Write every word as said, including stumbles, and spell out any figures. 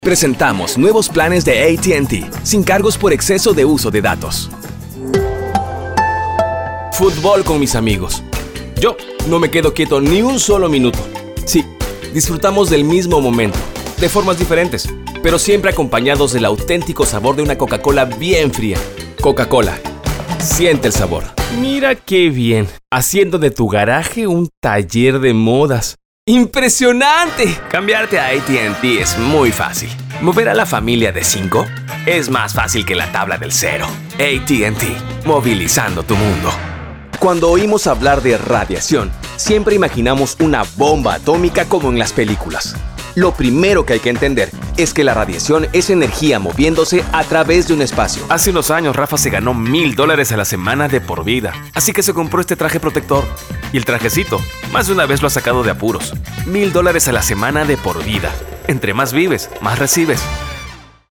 Presentamos nuevos planes de A T and T, sin cargos por exceso de uso de datos. Fútbol con mis amigos. Yo no me quedo quieto ni un solo minuto. Sí, disfrutamos del mismo momento, de formas diferentes, pero siempre acompañados del auténtico sabor de una Coca-Cola bien fría. Coca-Cola. Siente el sabor. Mira qué bien. Haciendo de tu garaje un taller de modas. ¡Impresionante! Cambiarte a A T and T es muy fácil. Mover a la familia de cinco es más fácil que la tabla del cero. A T and T, movilizando tu mundo. Cuando oímos hablar de radiación, siempre imaginamos una bomba atómica como en las películas. Lo primero que hay que entender es que la radiación es energía moviéndose a través de un espacio. Hace unos años Rafa se ganó mil dólares a la semana de por vida, así que se compró este traje protector. Y el trajecito, más de una vez lo ha sacado de apuros. Mil dólares a la semana de por vida. Entre más vives, más recibes.